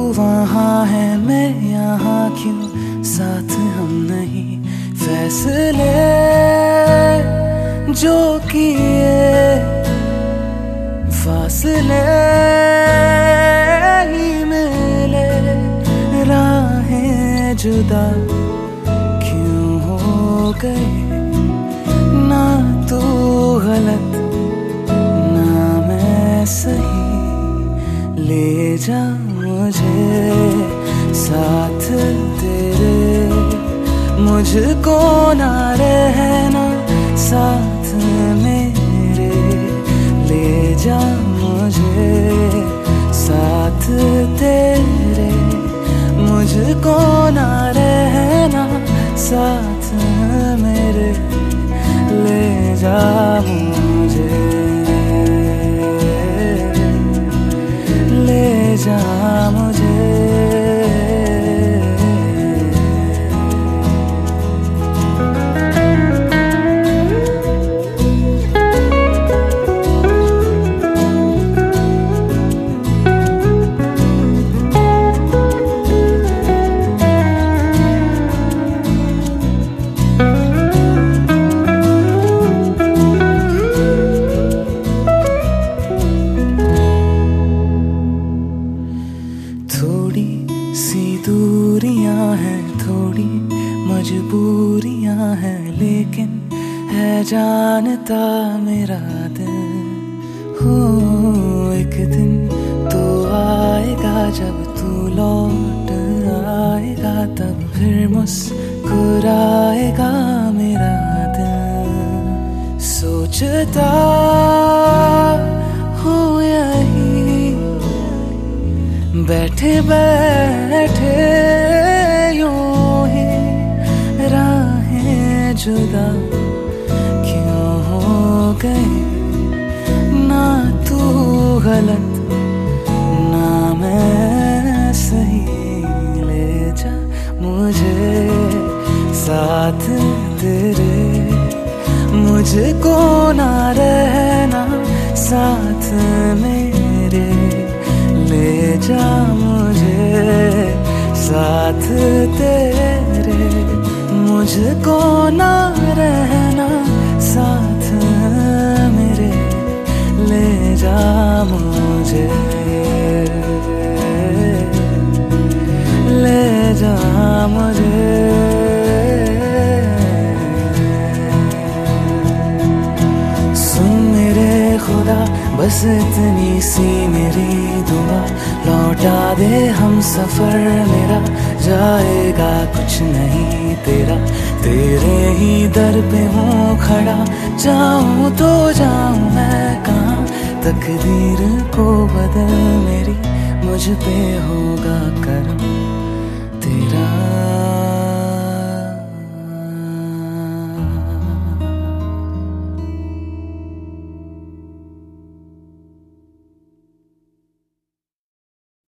वहाँ है मैं यहाँ क्यों साथ हम नहीं, फैसले जो किए फासले ही मिले, राहें जुदा क्यों हो गए, ना तू गलत ना मैं सही, ले जा मुझे साथ तेरे, मुझको ना रहना साथ मेरे, ले जा मुझे साथ तेरे, मुझको ना रहना साथ मेरे, ले जा मुझे, ले जा मुझे। थोड़ी सी दूरियां हैं, थोड़ी मजबूरियां हैं, लेकिन है जानता मेरा दिल, हो एक दिन तो आएगा जब तू लौट आएगा, तब फिर मुस्कुराएगा मेरा दिल। सोचता हूँ यही बैठे बैठे यूं ही, राहें जुदा क्यों हो गई, ना तू गलत ना मैं सही, ले जा मुझे साथ तेरे, मुझको ना रहना साथ मेरे, ले जा मुझे साथ तेरे, मुझको ना रहना साथ मेरे, ले जा मुझे, ले जा मुझे। सुन मेरे खुदा बस इतनी सी मेरी दुआ, लौटा दे हम सफर मेरा, जाएगा कुछ नहीं तेरा, तेरे ही दर पे हूँ खड़ा, जाऊँ तो जाऊँ मैं कहाँ, तकदीर को बदल मेरी मुझ पे होगा करम।